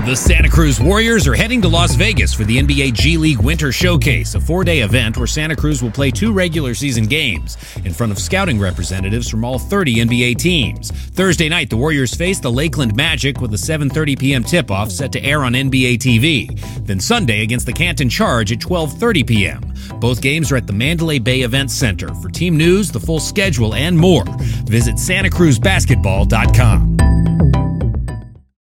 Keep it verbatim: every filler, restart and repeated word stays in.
The Santa Cruz Warriors are heading to Las Vegas for the N B A G League Winter Showcase, a four-day event where Santa Cruz will play two regular season games in front of scouting representatives from all thirty N B A teams. Thursday night, the Warriors face the Lakeland Magic with a seven thirty p.m. tip-off set to air on N B A T V. Then Sunday against the Canton Charge at twelve thirty p.m. Both games are at the Mandalay Bay Event Center. For team news, the full schedule, and more, visit santa cruz basketball dot com.